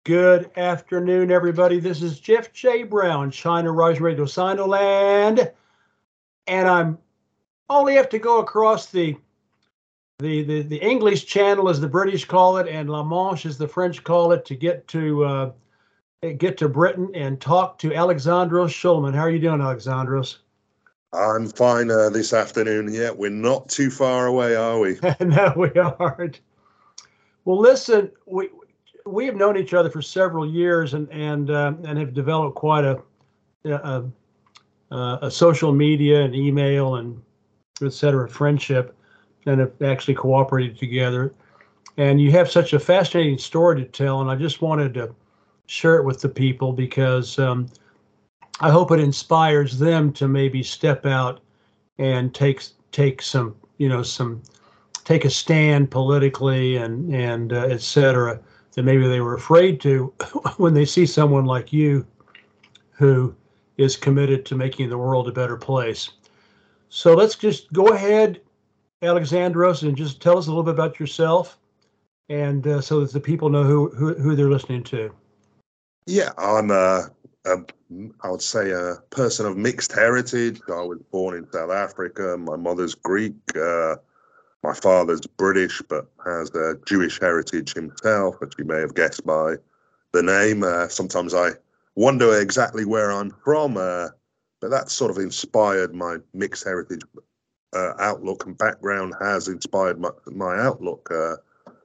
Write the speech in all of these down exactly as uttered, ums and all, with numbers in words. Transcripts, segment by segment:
Good afternoon, everybody. This is Jeff J. Brown, China Rising Radio Sinoland, and I'm only have to go across the the the, the English Channel, as the British call it, and La Manche, as the French call it, to get to uh, get to Britain and talk to Alexandros Shulman. How are you doing, Alexandros? I'm fine uh, this afternoon. Yeah, we're not too far away, are we? No, we aren't. Well, listen, we we have known each other for several years and and uh, and have developed quite a, a uh, a social media and email and et cetera friendship, and have actually cooperated together. And you have such a fascinating story to tell, and I just wanted to share it with the people because um, I hope it inspires them to maybe step out and take take some you know some take a stand politically and and uh, et cetera that maybe they were afraid to when they see someone like you who is committed to making the world a better place. So let's just go ahead, Alexandros, and just tell us a little bit about yourself, and uh, so that the people know who, who who they're listening to. Yeah, I'm a, a, I would say a person of mixed heritage. I was born in South Africa. My mother's Greek. Uh, my father's British, but has a Jewish heritage himself, as you may have guessed by the name. Uh, sometimes I wonder exactly where I'm from, uh, but that sort of inspired my mixed heritage uh, outlook, and background has inspired my, my outlook. Uh,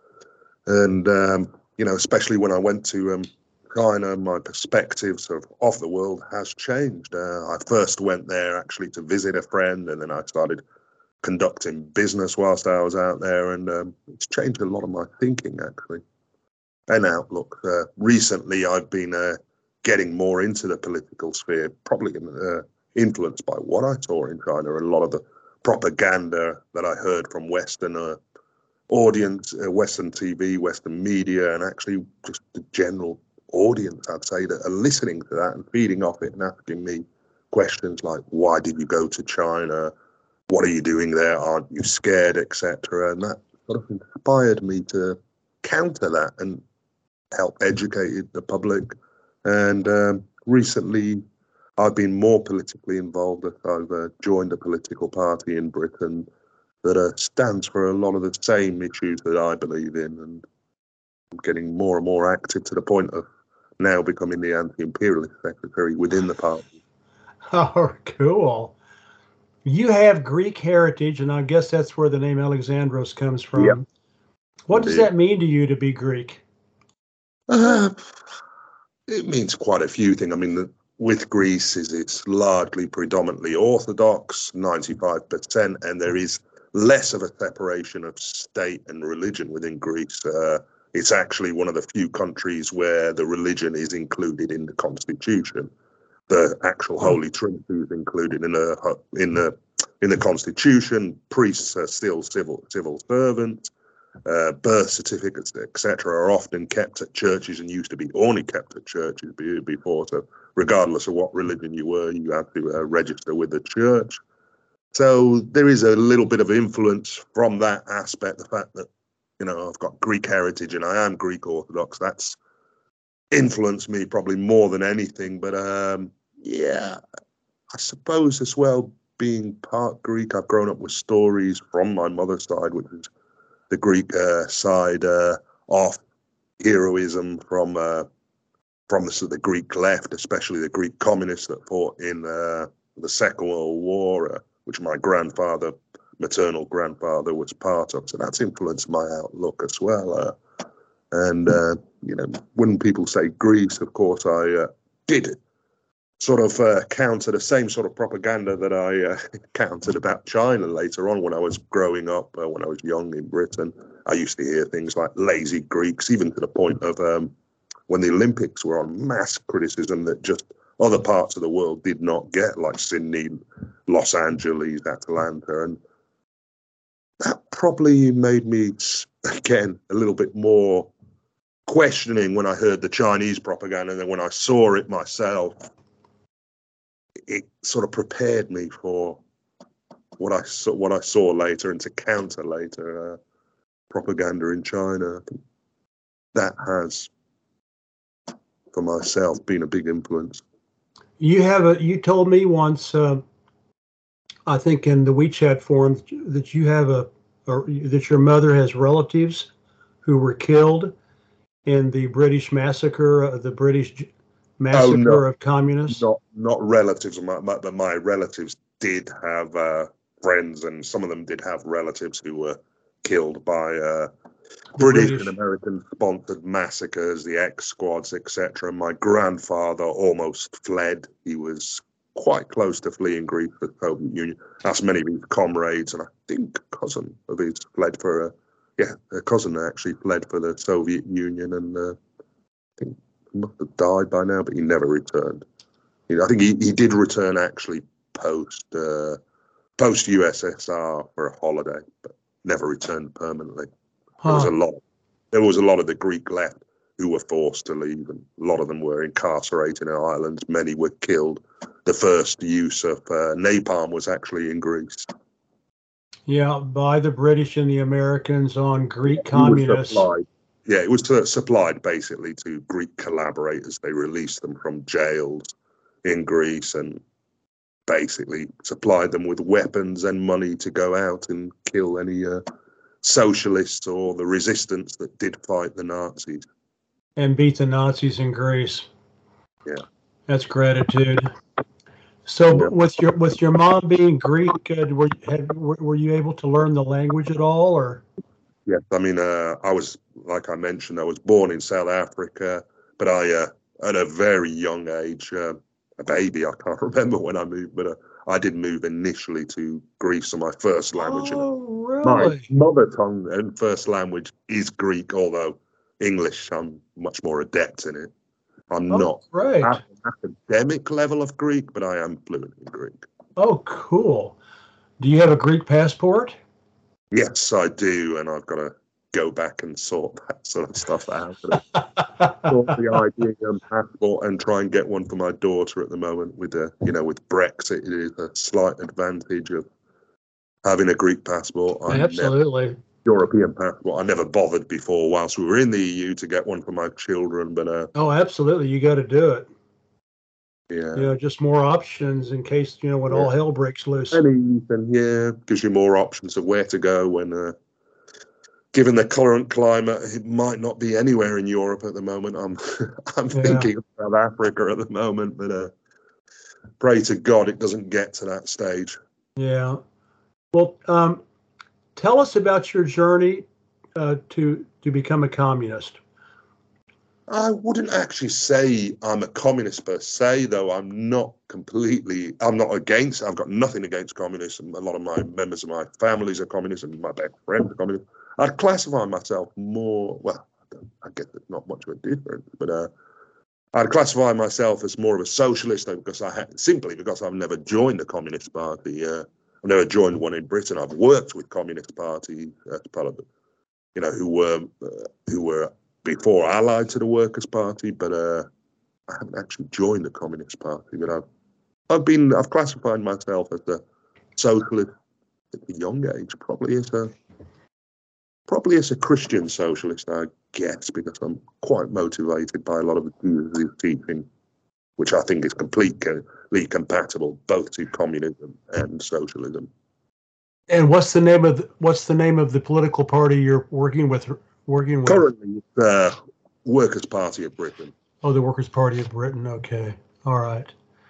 and, um, you know, especially when I went to um, China, my perspectives of, of the world has changed. Uh, I first went there actually to visit a friend, and then I started conducting business whilst I was out there, and um, it's changed a lot of my thinking, actually, and outlook. Uh, recently, I've been uh, getting more into the political sphere, probably uh, influenced by what I saw in China and a lot of the propaganda that I heard from Western uh, audience, uh, Western T V, Western media, and actually just the general audience, I'd say, that are listening to that and feeding off it and asking me questions like, why did you go to China? What are you doing there? Aren't you scared, et cetera? And that sort of inspired me to counter that and help educate the public. And um, recently, I've been more politically involved. I've uh, joined a political party in Britain that uh, stands for a lot of the same issues that I believe in, and I'm getting more and more active to the point of now becoming the anti-imperialist secretary within the party. Oh, cool. You have Greek heritage, and I guess that's where the name Alexandros comes Yep, from. What does indeed. that mean to you to be Greek? Uh, it means quite a few things. I mean, the, with Greece, is it's largely predominantly Orthodox, ninety-five percent, and there is less of a separation of state and religion within Greece. Uh, it's actually one of the few countries where the religion is included in the constitution. The actual Holy Trinity is included in the in the in the constitution. Priests are still civil civil servants. Uh, birth certificates, et cetera, are often kept at churches and used to be only kept at churches before. So, regardless of what religion you were, you had to uh, register with the church. So, there is a little bit of influence from that aspect. The fact that, you know, I've got Greek heritage and I am Greek Orthodox, that's influenced me probably more than anything. But um, yeah, I suppose as well, being part Greek, I've grown up with stories from my mother's side, which is the Greek uh, side uh, of heroism from uh, from the, the Greek left, especially the Greek communists that fought in uh, the Second World War, uh, which my grandfather, maternal grandfather, was part of. So that's influenced my outlook as well. Uh, and uh, you know, when people say Greece, of course, I uh, did sort of uh, counter the same sort of propaganda that I uh, countered about China later on when I was growing up, uh, when I was young in Britain. I used to hear things like lazy Greeks, even to the point of um, when the Olympics were on, mass criticism that just other parts of the world did not get, like Sydney, Los Angeles, Atlanta. And that probably made me, again, a little bit more questioning when I heard the Chinese propaganda, and then when I saw it myself, it sort of prepared me for what I saw, what I saw later, and to counter later uh, propaganda in China. That has for myself, been a big influence. You have a. You told me once, uh, I think in the WeChat forum, that you have a, or that your mother has relatives who were killed in the British massacre, uh, the British massacre Oh, no, of communists. not not relatives, my, my, but my relatives did have uh, friends, and some of them did have relatives who were killed by uh, The British, British. and American sponsored massacres, the X squads, et cetera. My grandfather almost fled. He was quite close to fleeing Greece for the Soviet Union. As many of his comrades, and I think a cousin of his fled for a yeah, a cousin actually fled for the Soviet Union, and uh, I think he must have died by now, but he never returned. You know, I think he, he did return actually post uh, post U S S R for a holiday, but never returned permanently. There was a Huh. lot. There was a lot of the Greek left who were forced to leave, and a lot of them were incarcerated in islands. Many were killed. The first use of uh, napalm was actually in Greece. Yeah, by the British and the Americans on Greek It was communists. supplied. Yeah, it was uh, supplied basically to Greek collaborators. They released them from jails in Greece and basically supplied them with weapons and money to go out and kill any uh, socialists or the resistance that did fight the Nazis. And beat the Nazis in Greece. Yeah. That's gratitude. So, Yeah. but with your with your mom being Greek, uh, were, had, were were you able to learn the language at all, or? Yes, I mean, uh, I was, like I mentioned, I was born in South Africa, but I, uh, at a very young age, uh, a baby, I can't remember when I moved, but uh, I did move initially to Greece, so my first language, and Oh, my really? mother tongue and first language is Greek, although English, I'm much more adept in it. I'm Oh, not great. at an academic level of Greek, but I am fluent in Greek. Oh, cool. Do you have a Greek passport? Yes, I do, and I've got to go back and sort that sort of stuff out. Sort the I D and passport and try and get one for my daughter at the moment. With the, you know, with Brexit, it is a slight advantage of having a Greek passport. I never Absolutely. European passport. I never bothered before whilst we were in the E U to get one for my children, but uh, Oh, absolutely. You got to do it. You yeah, know, just more options in case, you know, when yeah, all hell breaks loose. and even yeah, gives you more options of where to go when. Uh, Given the current climate, it might not be anywhere in Europe at the moment. I'm, I'm Yeah. thinking of South Africa at the moment, but uh, pray to God it doesn't get to that stage. Yeah. Well, um, tell us about your journey uh, to to become a communist. I wouldn't actually say I'm a communist per se, though I'm not completely, I'm not against, I've got nothing against communism. A lot of my members of my families are communists and my best friends are communists. I'd classify myself more, well, I, don't, I guess there's not much of a difference, but uh, I'd classify myself as more of a socialist because I had, simply because I've never joined a communist party. Uh, I've never joined one in Britain. I've worked with communist parties as part of, you know, who were, uh, who were, before allied to the Workers' Party, but uh, I haven't actually joined the Communist Party. But I've I've been I've classified myself as a socialist at a young age, probably as a probably as a Christian socialist, I guess, because I'm quite motivated by a lot of the Jesus' teaching, which I think is completely compatible both to communism and socialism. And what's the name of the, what's the name of the political party you're working with? Working with? Currently, the Workers' Party of Britain. Oh, the Workers' Party of Britain. Okay, all right.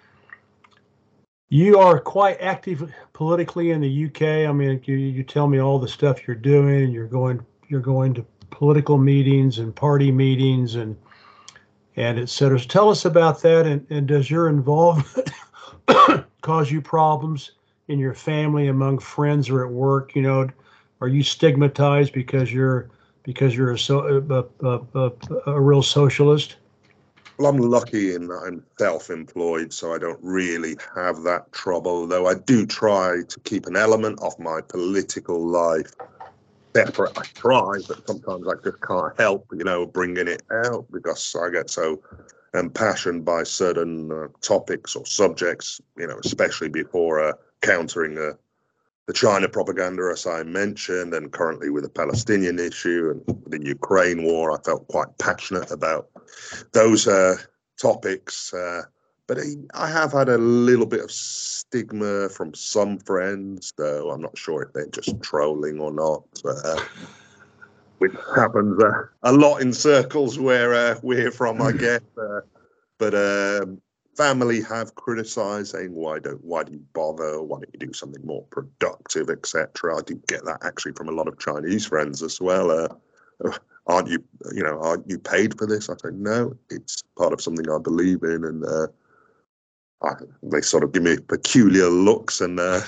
You are quite active politically in the U K. I mean, you, you tell me all the stuff you're doing. You're going you're going to political meetings and party meetings and and et cetera. So tell us about that. And, and does your involvement cause you problems in your family, among friends, or at work? You know, are you stigmatized because you're because you're a so a, a, a, a real socialist? Well, I'm lucky in that I'm self-employed, so I don't really have that trouble, though I do try to keep an element of my political life separate. I try, but sometimes I just can't help, you know, bringing it out because I get so impassioned by certain uh, topics or subjects, you know, especially before uh, countering uh, the China propaganda, as I mentioned, and currently with the Palestinian issue and the Ukraine war. I felt quite passionate about those uh, topics. Uh, but he, I have had a little bit of stigma from some friends, though I'm not sure if they're just trolling or not. Uh, which happens uh, a lot in circles where uh, we're from, I guess. Uh, but um, family have criticised, saying, "Why don't? Why do you bother? Why don't you do something more productive, et cetera" I do get that actually from a lot of Chinese friends as well. Uh, aren't you, you know, aren't you paid for this? I say, no, it's part of something I believe in, and uh, I, they sort of give me peculiar looks, and uh,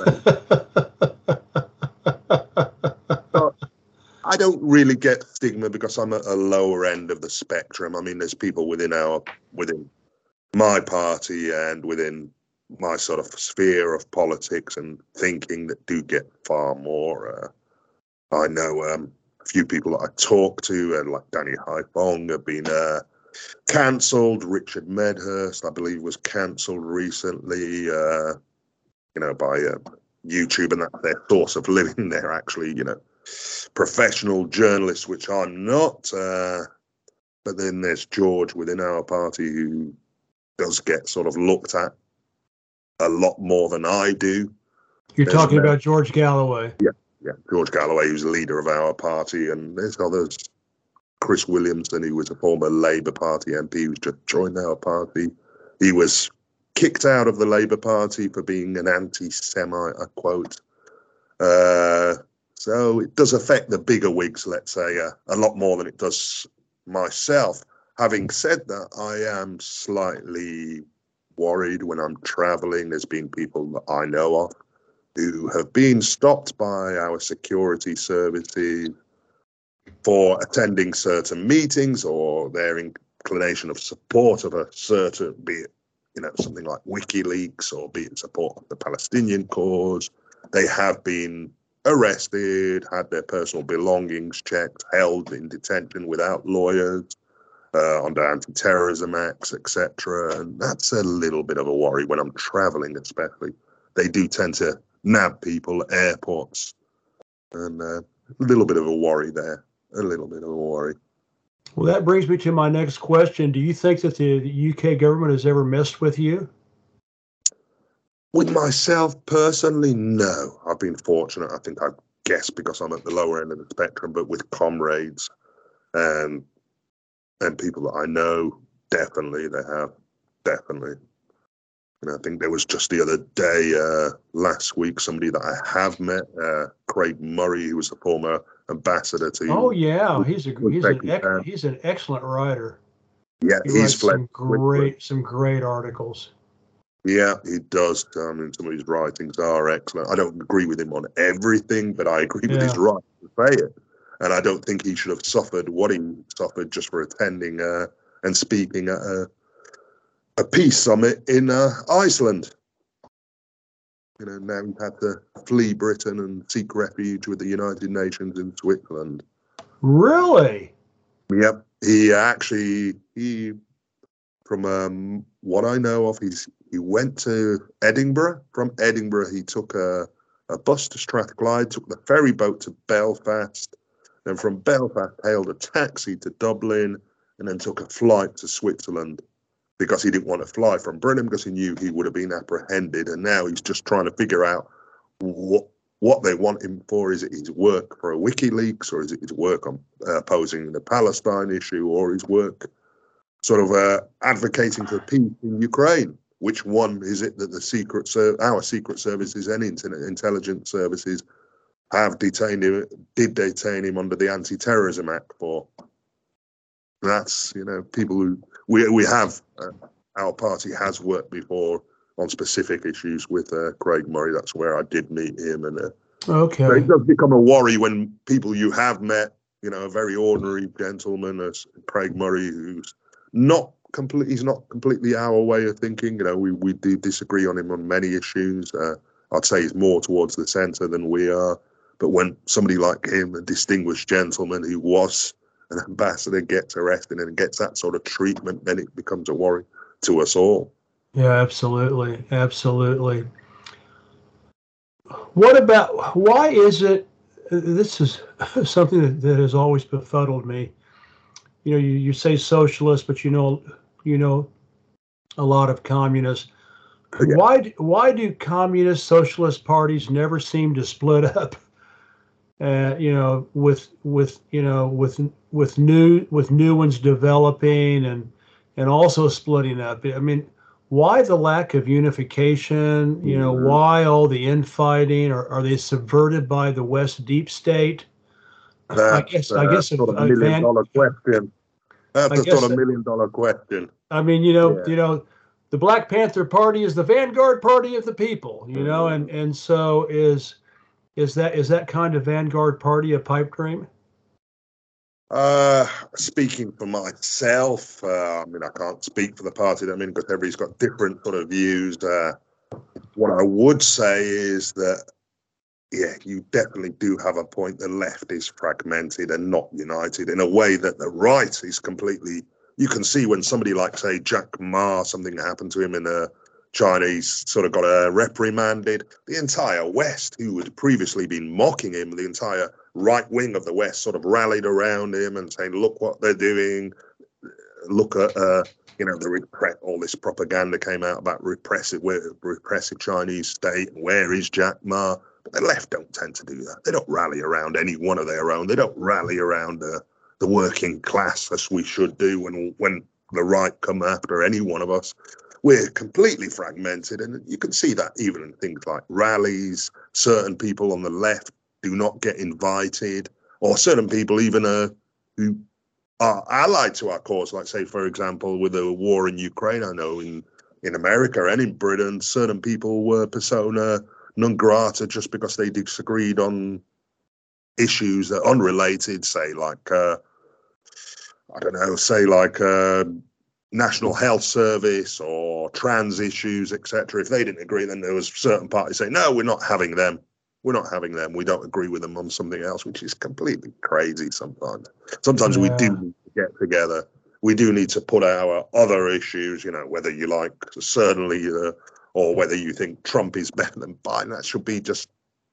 I don't really get stigma because I'm at a lower end of the spectrum. I mean, there's people within our within my party and within my sort of sphere of politics and thinking that do get far more. Uh, I know um, a few people that I talk to, uh, like Danny Haifong, have been uh, cancelled. Richard Medhurst, I believe, was cancelled recently, uh, you know, by uh, YouTube, and that's their source of living. They're actually, you know, professional journalists, which I'm not. Uh, but then there's George within our party who does get sort of looked at a lot more than I do. You're there's talking about about George Galloway. Yeah, yeah, George Galloway, who's the leader of our party, and there's others. Chris Williamson, who was a former Labour Party M P, who's just joined our party. He was kicked out of the Labour Party for being an anti-Semite, I quote. Uh, so it does affect the bigger wigs, let's say, uh, a lot more than it does myself. Having said that, I am slightly worried when I'm traveling. There's been people that I know of who have been stopped by our security services for attending certain meetings or their inclination of support of a certain, be it, you know, something like WikiLeaks or be it support of the Palestinian cause. They have been arrested, had their personal belongings checked, held in detention without lawyers, uh, under anti-terrorism acts, et cetera. And that's a little bit of a worry when I'm traveling, especially. They do tend to nab people at airports, and uh, a little bit of a worry there. A little bit of a worry. Well, that brings me to my next question. Do you think that the U K government has ever messed with you? With myself personally, no. I've been fortunate. I think I guess because I'm at the lower end of the spectrum, but with comrades and and people that I know, definitely they have. Definitely. And I think there was just the other day, uh, last week, somebody that I have met, uh, Craig Murray, who was the former ambassador to. Oh yeah, he's a he's an ex, he's an excellent writer. Yeah, he he's writes fled some great some great articles. Yeah, he does. I mean, some of his writings are excellent. I don't agree with him on everything, but I agree with Yeah. his right to say it. And I don't think he should have suffered what he suffered just for attending uh, and speaking at a, a peace summit in uh, Iceland. You know, now he's had to flee Britain and seek refuge with the United Nations in Switzerland. Really? Yep. He actually, he, from um, what I know of, he's he went to Edinburgh. From Edinburgh, he took a, a bus to Strathclyde, took the ferry boat to Belfast, then from Belfast hailed a taxi to Dublin, and then took a flight to Switzerland because he didn't want to fly from Britain because he knew he would have been apprehended. And now he's just trying to figure out what what they want him for. Is it his work for a WikiLeaks, or is it his work on uh, opposing the Palestine issue, or his work sort of uh, advocating for peace in Ukraine? Which one is it that the secret, ser- our secret services and internet intelligence services have detained him, did detain him under the Anti-Terrorism Act for? That's, you know, people who we we have. Uh, our party has worked before on specific issues with uh, Craig Murray. That's where I did meet him, and uh, Okay. so it does become a worry when people you have met, you know, a very ordinary gentleman as Craig Murray, who's not complete, he's not completely our way of thinking. You know, we, we do disagree on him on many issues. Uh, I'd say he's more towards the centre than we are. But when somebody like him, a distinguished gentleman who was an ambassador, gets arrested and gets that sort of treatment, then it becomes a worry to us all. Yeah, absolutely. Absolutely. What about, why is it, this is something that, that has always befuddled me. You know, you, you say socialist, but you know, you know a lot of communists. Yeah. Why d- why do communist socialist parties never seem to split up? Uh, you know, with with you know with with new with new ones developing and and also splitting up. I mean, why the lack of unification? You know, Mhm. why all the infighting? Are are they subverted by the West deep state? I That's guess I uh, guess a, sort of a million van. dollar question. That's I the sort guess of million dollar question. I mean, you know, Yeah. you know, the Black Panther Party is the vanguard party of the people. You know, and Mm. and so is is that is that kind of vanguard party a pipe dream? Uh, speaking for myself, uh, I mean, I can't speak for the party that I'm in because everybody's got different sort of views. Uh, what I would say is that, yeah, you definitely do have a point. The left is fragmented and not united in a way that the right is completely. You can see when somebody like, say, Jack Ma, something happened to him in a Chinese sort of got uh, reprimanded. The entire West, who had previously been mocking him, the entire right wing of the West sort of rallied around him and saying, "Look what they're doing. Look at." Uh, you know, the repre- all this propaganda came out about repressive, repressive Chinese state. Where is Jack Ma? But the left don't tend to do that. They don't rally around any one of their own. They don't rally around uh, the working class as we should do when when the right come after any one of us. We're completely fragmented, and you can see that even in things like rallies. Certain people on the left do not get invited, or certain people even uh, who are allied to our cause, like say, for example, with the war in Ukraine. I know in in America and in Britain, certain people were persona non grata just because they disagreed on issues that are unrelated, say like uh, I don't know, say like uh, National Health Service or trans issues, et cetera. If they didn't agree, then there was certain parties saying, no, we're not having them. We're not having them. We don't agree with them on something else, which is completely crazy sometimes. Sometimes we do Yeah. need to get together. We do need to put our other issues, you know, whether you like certainly uh, or whether you think Trump is better than Biden. That should be just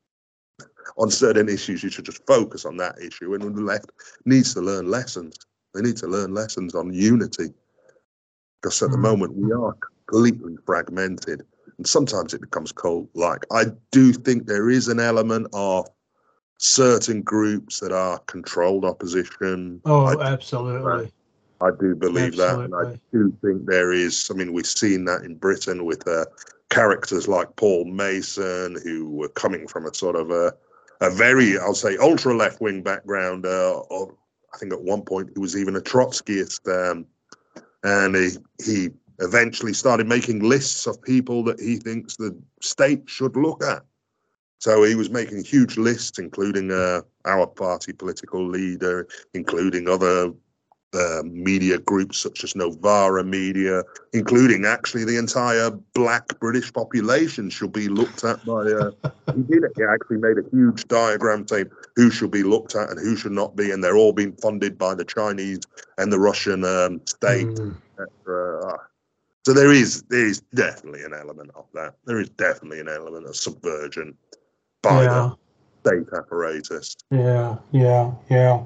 on certain issues. You should just focus on that issue. And the left needs to learn lessons. They need to learn lessons on unity because at the Mm. moment we are completely fragmented. And sometimes it becomes cult-like. I do think there is an element of certain groups that are controlled opposition. I Oh, do, absolutely. I do believe that, and I Absolutely. do think there is. I mean, we've seen that in Britain with uh, characters like Paul Mason, who were coming from a sort of a, a very, I'll say, ultra left-wing background. Uh, or I think at one point he was even a Trotskyist, um, and he he eventually started making lists of people that he thinks the state should look at. So he was making huge lists, including uh, our party political leader, including other uh, media groups such as Novara Media, including actually the entire black British population should be looked at by. Uh, he did it. He actually made a huge diagram saying who should be looked at and who should not be, and they're all being funded by the Chinese and the Russian um, state. Mm. Uh, so there is there is definitely an element of that. There is definitely an element of subversion by the Yeah. state apparatus. Yeah. Yeah. Yeah.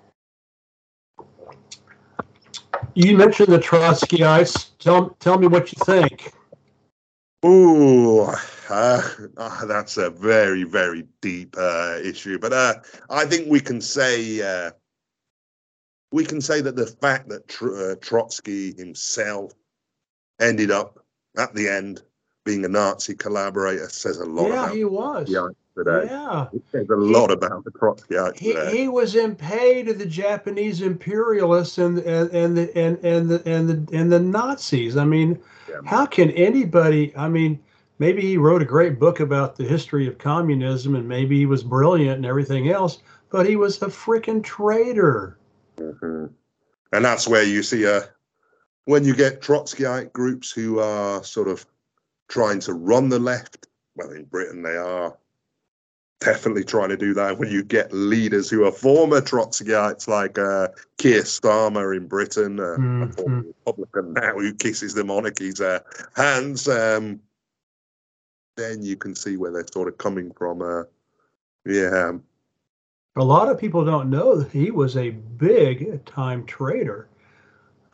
You mentioned the Trotskyites. Tell tell me what you think. Ooh, uh, uh, that's a very, very deep uh, issue. But uh, I think we can say uh, we can say that the fact that Tr- uh, Trotsky himself ended up at the end being a Nazi collaborator says a lot Yeah, about he the was. Trotskyites today. Yeah. It says a lot He about the Trotskyites he today. he was in pay to the Japanese imperialists and and and the and and the and the and the Nazis. I mean, Yeah. how can anybody? I mean, maybe he wrote a great book about the history of communism, and maybe he was brilliant and everything else, but he was a freaking traitor. Mhm. And that's where you see uh, when you get Trotskyite groups who are sort of trying to run the left. Well, in Britain, they are definitely trying to do that. When you get leaders who are former Trotskyites, like uh, Keir Starmer in Britain, uh, a former Mm-hmm. Republican now who kisses the monarchy's uh, hands, um, then you can see where they're sort of coming from. Uh, yeah. A lot of people don't know that he was a big time traitor.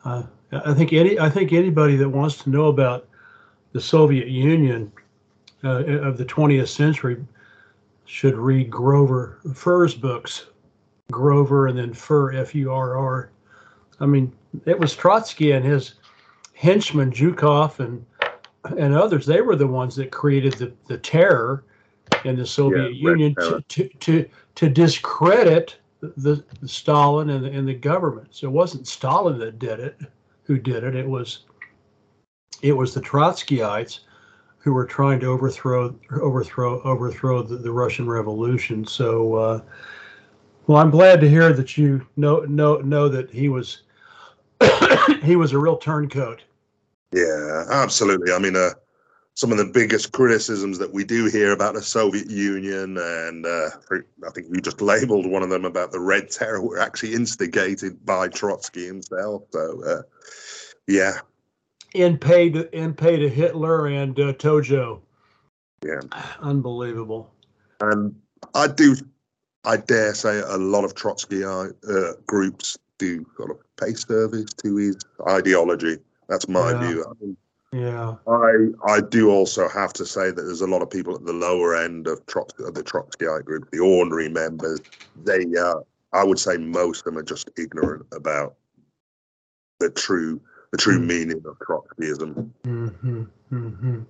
Uh, I think any I think anybody that wants to know about the Soviet Union uh, of the twentieth century should read Grover Furr's books, Grover and then Furr, F U R R. I mean, it was Trotsky and his henchmen, Zhukov and and others. They were the ones that created the, the terror in the Yeah, Soviet Red Union Terror. to, to, to, to discredit the, the Stalin and the, and the government. So it wasn't Stalin that did it, who did it. It was it was the Trotskyites who were trying to overthrow overthrow overthrow the, the Russian Revolution. So, uh, well, I'm glad to hear that you know know know that he was he was a real turncoat. Yeah, absolutely. I mean, uh, some of the biggest criticisms that we do hear about the Soviet Union, and uh, I think you just labeled one of them about the Red Terror, were actually instigated by Trotsky himself. So, uh, yeah. In pay to in pay to Hitler and uh, Tojo. Yeah. Unbelievable. And I do, I dare say, a lot of Trotsky uh, groups do sort of pay service to his ideology. That's my Yeah. view. I mean, Yeah. I I do also have to say that there's a lot of people at the lower end of, Trotsky, of the Trotskyite group, the ordinary members. They, uh, I would say, most of them are just ignorant about the true the true Mm. meaning of Trotskyism. Mm-hmm. Mm-hmm.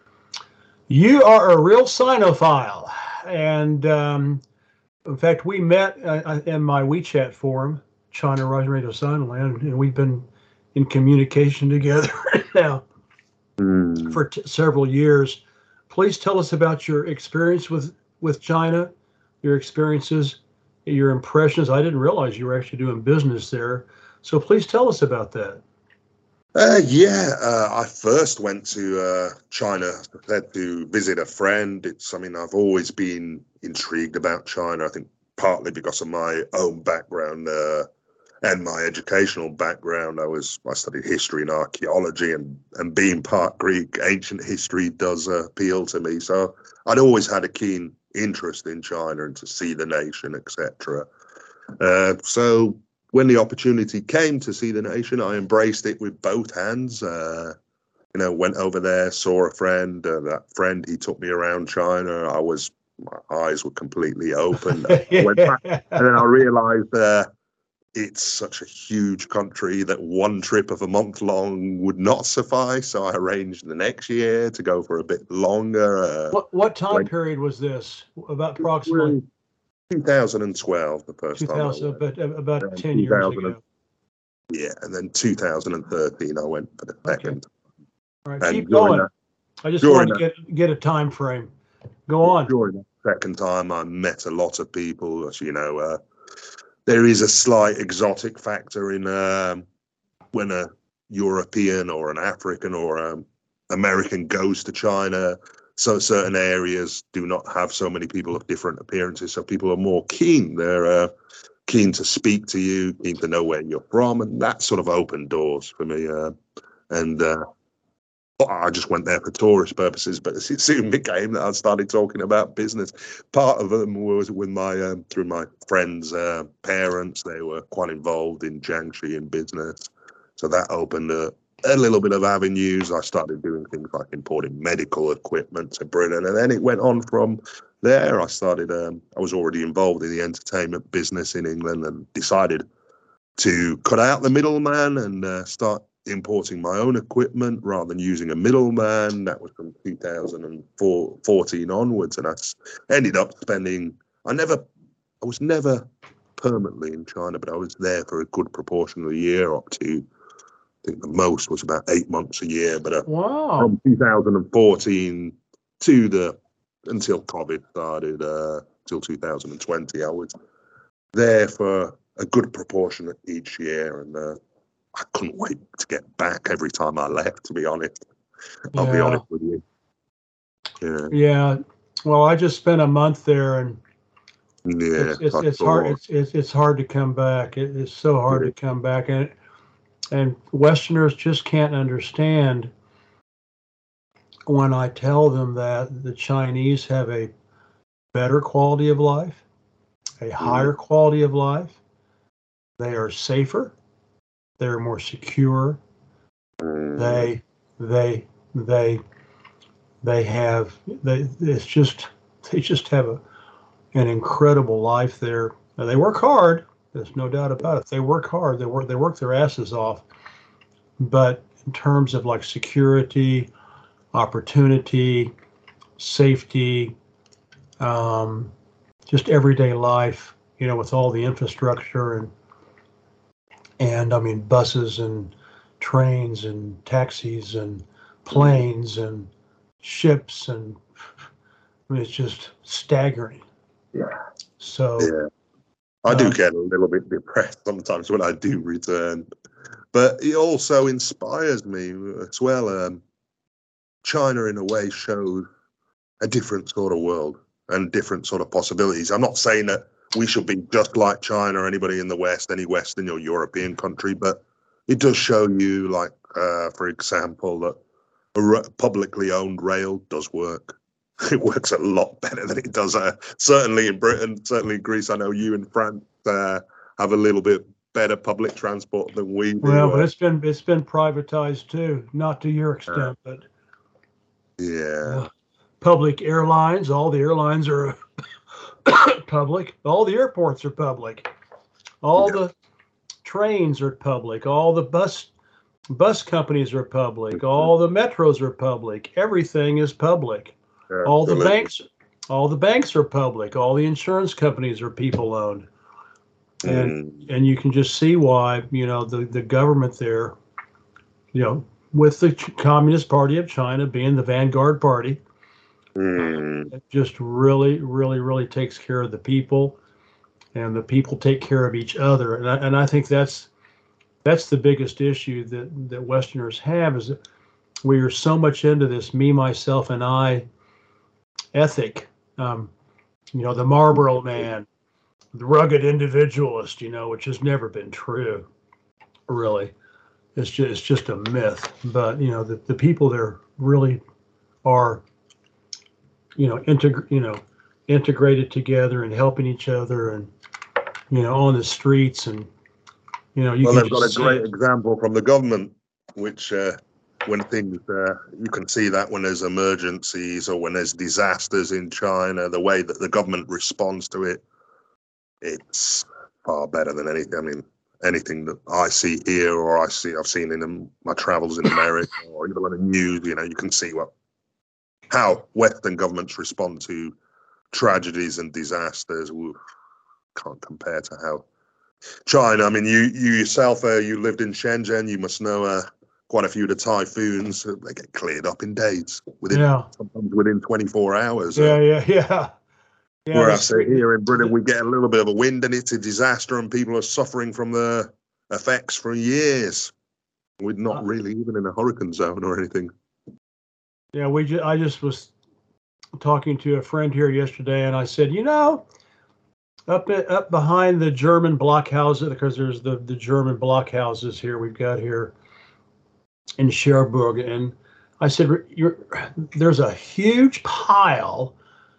You are a real Sinophile, and um, in fact, we met uh, in my WeChat forum, China Rising Radio Sinoland, and we've been in communication together now Mm. for t- several years. Please tell us about your experience with with China, your experiences, your impressions. I didn't realize you were actually doing business there, so please tell us about that. Uh, yeah, uh, I first went to uh, China to visit a friend. It's something I've always been intrigued about China. I think partly because of my own background uh, and my educational background. I was I studied history and archaeology, and and being part Greek, ancient history does uh, appeal to me. So I'd always had a keen interest in China and to see the nation, et cetera. Uh, so when the opportunity came to see the nation, I embraced it with both hands. Uh, you know, went over there, saw a friend. Uh, that friend, he took me around China. I was, my eyes were completely open. I went back, and then I realized uh, it's such a huge country that one trip of a month long would not suffice. So I arranged the next year to go for a bit longer. Uh, What what time went, period was this? About approximately two thousand twelve, the first time I two thousand, went. about about And ten years ago. Yeah, and then two thousand thirteen, I went for the Okay. second. All right, And keep during going. that, I just during wanted to that, get get a time frame. Go on. during that second time, I met a lot of people. As you know, uh, there is a slight exotic factor in um, when a European or an African or an American goes to China. So certain areas do not have so many people of different appearances. So people are more keen. They're uh, keen to speak to you, keen to know where you're from, and that sort of opened doors for me. Uh, and uh, I just went there for tourist purposes, but it soon became that I started talking about business. Part of them was with my um, through my friends' uh, parents. They were quite involved in Jiangxi in business, so that opened a, a little bit of avenues. I started doing things like importing medical equipment to Britain, and then it went on from there. I started. Um, I was already involved in the entertainment business in England, and decided to cut out the middleman and uh, start importing my own equipment rather than using a middleman. That was from two thousand fourteen onwards, and I ended up spending. I never, I was never permanently in China, but I was there for a good proportion of the year, up to I think the most was about eight months a year. But uh, Wow. from two thousand fourteen to the until COVID started, uh, till two thousand twenty, I was there for a good proportion of each year, and uh, I couldn't wait to get back every time I left, to be honest. I'll be Yeah. honest with you. Yeah. Yeah. Well, I just spent a month there, and Yeah. it's it's I it's hard thought, it's it's, it's hard to come back. It, it's so hard yeah. to come back, and and Westerners just can't understand when I tell them that the Chinese have a better quality of life, a Mm, higher quality of life. They are safer. They're more secure. Mm. They, they, they, they have. They. It's just. They just have a, an incredible life there. Now, they work hard. There's no doubt about it. They work hard. They work. They work their asses off. But in terms of like security, opportunity, safety, um, just everyday life, you know, with all the infrastructure and and I mean buses and trains and taxis and planes and ships, and I mean it's just staggering. Yeah. So yeah, I do um, get a little bit depressed sometimes when I do return, but it also inspires me as well. Um, China, in a way, shows a different sort of world and different sort of possibilities. I'm not saying that we should be just like China or anybody in the West, any Western or European country, but it does show you, like, uh, for example, that a r- publicly owned rail does work. It works a lot better than it does, uh, certainly in Britain, certainly in Greece. I know you in France uh, have a little bit better public transport than we well, do. but Uh, it's been it's been privatized too, not to your uh, extent, but yeah, uh, public airlines. All the airlines are public. All the airports are public. All yeah, the trains are public. All the bus bus companies are public. All the metros are public. Everything is public. All the absolutely. banks, all the banks are public. All the insurance companies are people owned, and Mm, and you can just see why, you know, the the government there, you know, with the Communist Party of China being the vanguard party, uh, mm, it just really, really, really takes care of the people, and the people take care of each other, and I, and I think that's that's the biggest issue that that Westerners have, is that we are so much into this me, myself, and I ethic. Um, you know, the Marlboro Man, the rugged individualist, you know, which has never been true, really. It's just, it's just a myth. But, you know, the, the people there really are, you know, integ- you know, integrated together and helping each other, and, you know, on the streets, and, you know, you Well, can they've got a just see great it. example from the government, which uh, when things, uh, you can see that when there's emergencies or when there's disasters in China, the way that the government responds to it, it's far better than anything. I mean, anything that I see here or I see, I've seen in um, my travels in America or even on the news, you know, you can see what how Western governments respond to tragedies and disasters. Ooh, can't compare to how China. I mean, you you yourself, uh, you lived in Shenzhen. You must know uh, quite a few of the typhoons. uh, They get cleared up in days, within Yeah. sometimes within twenty-four hours. Uh, Yeah. Yeah. Yeah. Yeah. The whereas uh, street, here in Britain, the, we get a little bit of a wind and it's a disaster, and people are suffering from the effects for years. We're not uh, really even in a hurricane zone or anything. yeah. We just, I just was talking to a friend here yesterday, and I said, you know, up at, up behind the German blockhouses, because there's the the German blockhouses here we've got here in Cherbourg, and I said, you're, there's a huge pile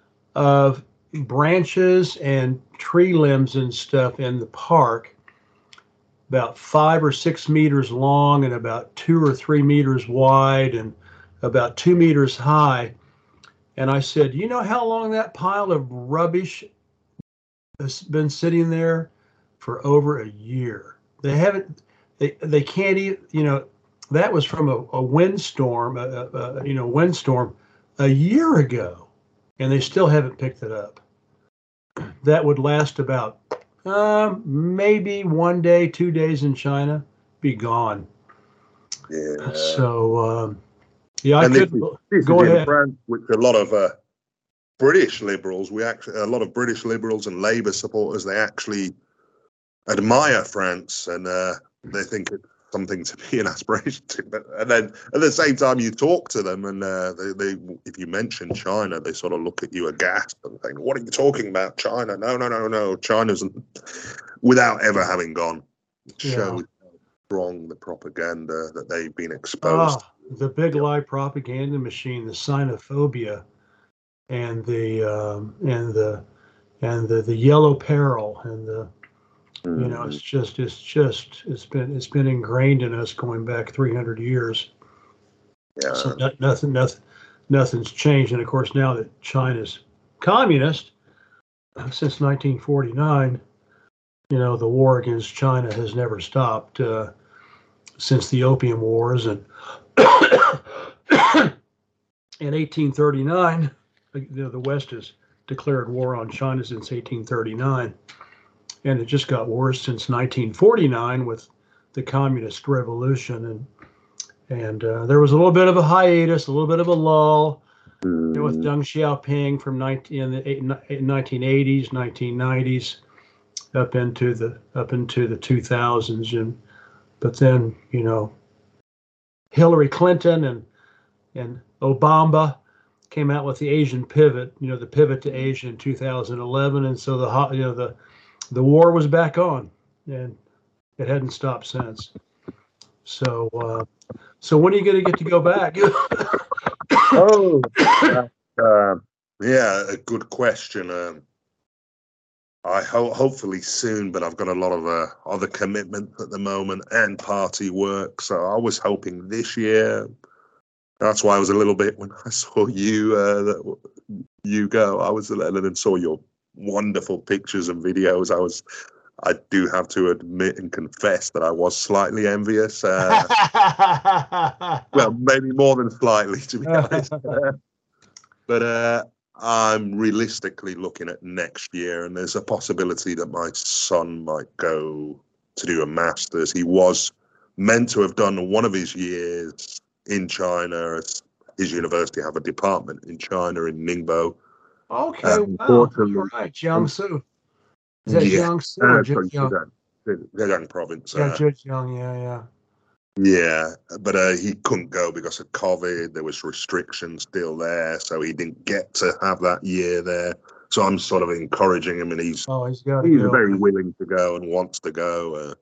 of branches and tree limbs and stuff in the park, about five or six meters long and about two or three meters wide and about two meters high. And I said, you know how long that pile of rubbish has been sitting there? For over a year. They haven't, they, they can't even, you know, that was from a, a windstorm, a, a, you know, windstorm a year ago, and they still haven't picked it up. That would last about uh, maybe one day, two days in China, be gone. Yeah, So, um, yeah, I and this could is this is go in ahead. France, which a lot of uh, British liberals, we actually a lot of British liberals and Labour supporters, they actually admire France, and uh, they think it's something to be an aspiration to. But and then at the same time, you talk to them, and uh, they, they, if you mention China, they sort of look at you aghast and think, "What are you talking about, China? No, no, no, no. China's," without ever having gone. It Yeah. shows how strong the propaganda that they've been exposed to. Ah, the big Yeah. lie propaganda machine, the xenophobia, and the um, and the and the, the yellow peril, and the You know, it's Mm, just, it's just, it's been, it's been ingrained in us going back three hundred years. So yeah. no, nothing, nothing, nothing's changed. And of course, now that China's communist since nineteen forty-nine, you know, the war against China has never stopped uh, since the Opium Wars. And in eighteen thirty-nine, you know, the West has declared war on China since eighteen thirty-nine. And it just got worse since nineteen forty-nine with the communist revolution. And and uh, there was a little bit of a hiatus, a little bit of a lull, you know, with Mm, Deng Xiaoping from nineteen, in the nineteen eighties, nineteen nineties, up into the up into the two thousands. And but then, you know, Hillary Clinton and and Obama came out with the Asian pivot, you know, the pivot to Asia in two thousand eleven, and so the you know the the war was back on, and it hadn't stopped since. So, uh, so when are you going to get to go back? oh, that, uh, yeah, a good question. Um, I hope hopefully soon, but I've got a lot of uh, other commitments at the moment and party work. So I was hoping this year. That's why I was a little bit when I saw you uh, that you go. I was and then saw your wonderful pictures and videos. I was, I do have to admit and confess that I was slightly envious. Uh, well, maybe more than slightly, to be honest. But uh, I'm realistically looking at next year, and there's a possibility that my son might go to do a master's. He was meant to have done one of his years in China. His university have a department in China in Ningbo. Okay, Uh, wow, all unfortunately, right, Jiangsu. Is that yeah, Jiangsu or uh, sorry, Zhejiang? Zhejiang, Zhejiang province. Yeah, Uh, Zhejiang. Yeah, yeah. yeah, but uh, he couldn't go because of COVID. There was restrictions still there, so he didn't get to have that year there. So I'm sort of encouraging him, and he's Oh, he's got to he's go. very willing to go and wants to go uh,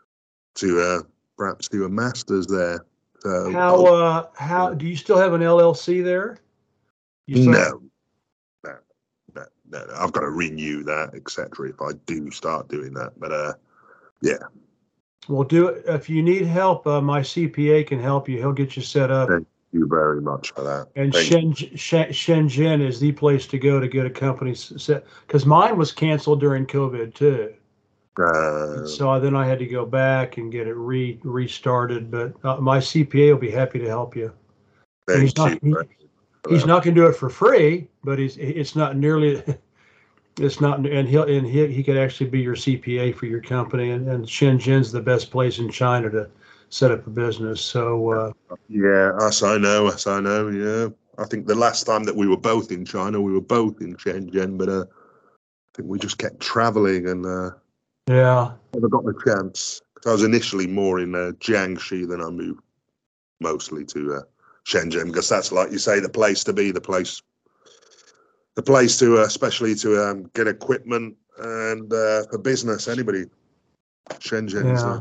to uh, perhaps do a master's there. So How oh, uh how do you still have an L L C there? You still have, no, no, no, no, no, I've got to renew that, et cetera. If I do start doing that, but uh, yeah. well, do it if you need help. Uh, my C P A can help you. He'll get you set up. Thank you very much for that. And Thank Shen, Shen, Shenzhen is the place to go to get a company set because mine was canceled during COVID too. you. Uh, So then I had to go back and get it re restarted. But uh, my C P A will be happy to help you. And he's thank not you he, for he's that. not going to do it for free, but he's it's not nearly it's not and he'll and he he could actually be your C P A for your company. And, and Shenzhen's the best place in China to set up a business. So uh, Yeah, as I know, as I know, yeah. I think the last time that we were both in China, we were both in Shenzhen, but uh, I think we just kept traveling and uh, yeah, never got the chance. 'Cause I was initially more in uh, Jiangxi, then I moved mostly to uh, Shenzhen because that's, like you say, the place to be, the place, the place to, uh, especially to um, get equipment and uh, for business. Anybody, Shenzhen's. Uh, yeah.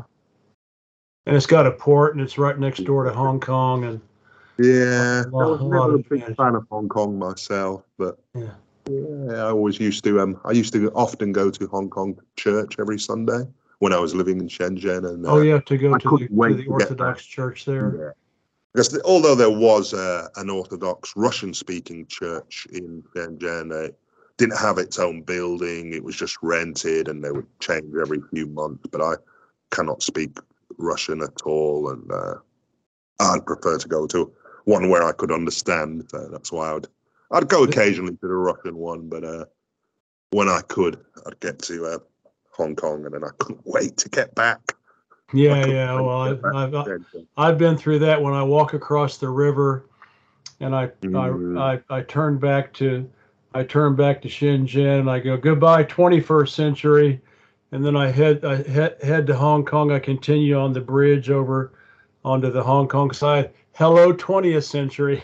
And it's got a port, and it's right next door to Hong Kong, and yeah, a I lot, was a lot never a of big advantage. fan of Hong Kong myself, but. Yeah. Yeah, I always used to. Um, I used to often go to Hong Kong church every Sunday when I was living in Shenzhen, and Oh, uh, yeah, to go I to the couldn't to wait the to get back. Orthodox Church there. Yeah, because the, although there was uh, an Orthodox Russian-speaking church in Shenzhen, it didn't have its own building. It was just rented, and they would change every few months. But I cannot speak Russian at all, and uh, I'd prefer to go to one where I could understand. So that's why I'd I'd go occasionally to the Russian one, but. Uh, When I could, I'd get to uh, Hong Kong, and then I couldn't wait to get back. I Yeah, couldn't yeah. wait Well, to get I've back I've to Shenzhen. I've been through that when I walk across the river, and I I Mm, I, I turn back to I turn back to Shenzhen, and I go goodbye twenty-first century, and then I head I head head to Hong Kong. I continue on the bridge over onto the Hong Kong side. Hello, twentieth century.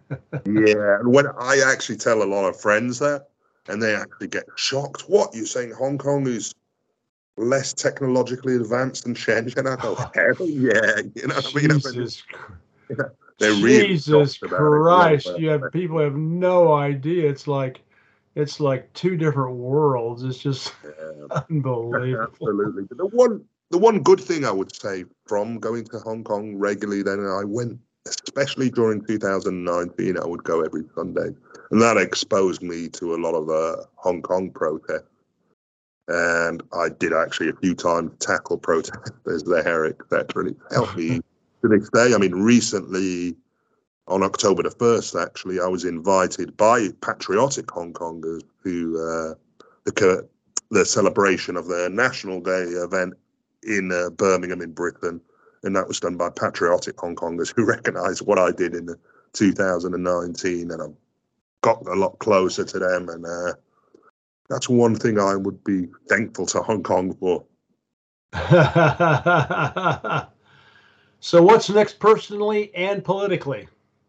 yeah, and when I actually tell a lot of friends that, and they actually get shocked. What, you saying Hong Kong is less technologically advanced than Shenzhen? I go, hell yeah, you know what I mean? I mean, Jesus, they're really Jesus shocked about it. A lot of Christ! uh, You have people have no idea. It's like it's like two different worlds. It's just Yeah, unbelievable. absolutely. But the one, the one good thing I would say from going to Hong Kong regularly, then I went, especially during two thousand nineteen, I would go every Sunday, and that exposed me to a lot of the Hong Kong protests. And I did actually a few times tackle protesters there, et cetera. And it helped me to this day. I mean, recently, on October the first, actually, I was invited by patriotic Hong Kongers to uh, the the celebration of their National Day event in uh, Birmingham in Britain. And that was done by patriotic Hong Kongers who recognised what I did in the two thousand nineteen. And I've got a lot closer to them. And uh, that's one thing I would be thankful to Hong Kong for. So what's next personally and politically?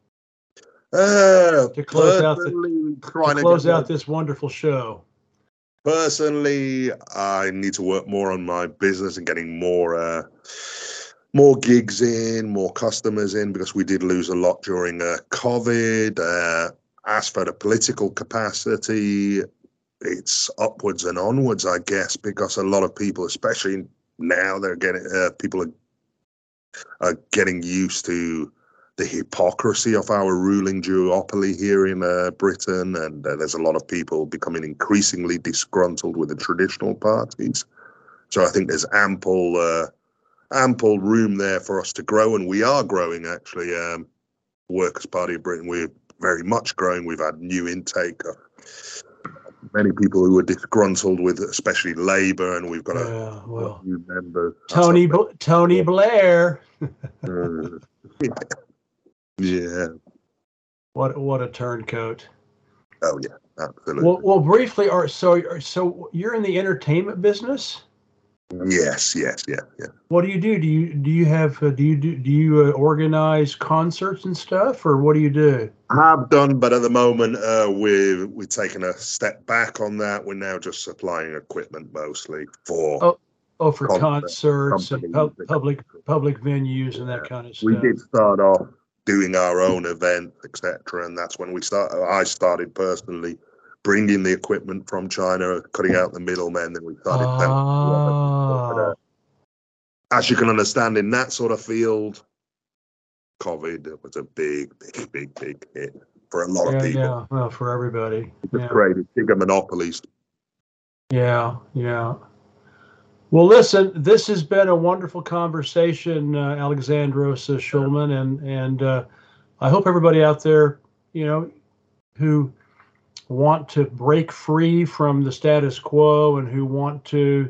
Uh, to close out the, trying to close to out this wonderful show. Personally, I need to work more on my business and getting more uh, more gigs in, more customers in, because we did lose a lot during uh, COVID. Uh, as for the political capacity, it's upwards and onwards, I guess, because a lot of people, especially now, they're getting uh, people are, are getting used to the hypocrisy of our ruling duopoly here in uh, Britain, and uh, there's a lot of people becoming increasingly disgruntled with the traditional parties. So I think there's ample uh, ample room there for us to grow, and we are growing, actually. Um, Workers' Party of Britain, we're very much growing. We've had new intake of many people who were disgruntled with, especially Labour, and we've got yeah, a well, new member. Tony Bl- Tony Blair. uh, yeah. What what a turncoat. Oh yeah, absolutely. Well, well, briefly, are so so you're in the entertainment business? Yes, yes, yeah, yeah. What do you do? Do you do you have uh, do you do do you uh, organize concerts and stuff, or what do you do? Have done, but at the moment uh, we're we're taking a step back on that. We're now just supplying equipment mostly for oh oh for concerts, concerts and pub, public public venues yeah. and that kind of stuff. We did start off doing our own events, et cetera, and that's when we start. I started personally bringing the equipment from China, cutting out the middlemen, then we started. Ah. But, uh, as you can understand, in that sort of field, COVID was a big, big, big, big hit for a lot yeah, of people. Yeah, well, for everybody. It's yeah. created bigger monopolies. Yeah, yeah. Well, listen, this has been a wonderful conversation, uh, Alexandros uh, Shulman, and and uh, I hope everybody out there, you know, who want to break free from the status quo and who want to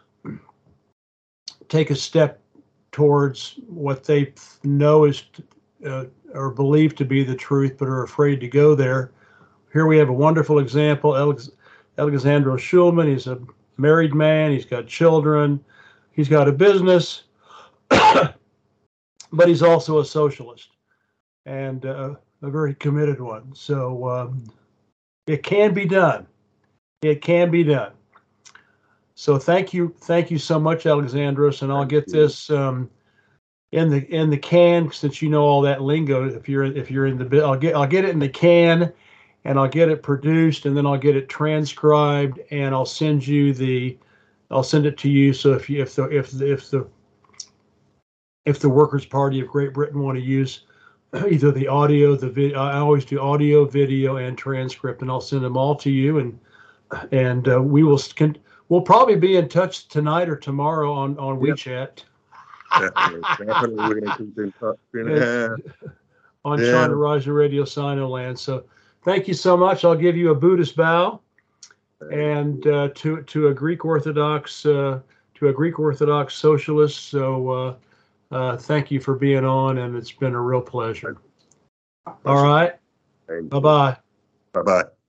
take a step towards what they know is uh, or believe to be the truth, but are afraid to go there. Here we have a wonderful example. Alex, Alexandros Shulman, he's a married man, he's got children, he's got a business, but he's also a socialist and uh, a very committed one. So um, it can be done. It can be done. So thank you, thank you so much, Alexandros, and I'll get this um, in the in the can, since you know all that lingo. If you're if you're in the bit, I'll get I'll get it in the can, and I'll get it produced, and then I'll get it transcribed, and I'll send you the I'll send it to you. So if you if the if the if the if the Workers' Party of Great Britain want to use either the audio, the video, I always do audio, video, and transcript, and I'll send them all to you, and and uh, we will can. We'll probably be in touch tonight or tomorrow on, on yep. WeChat. Definitely, definitely we're going to keep in touch. Yeah. On yeah. China Raja Radio Sinoland. So thank you so much. I'll give you a Buddhist bow, and uh, to to a Greek Orthodox uh, to a Greek Orthodox socialist. So uh, uh, thank you for being on, and it's been a real pleasure. All right. Bye bye. Bye bye.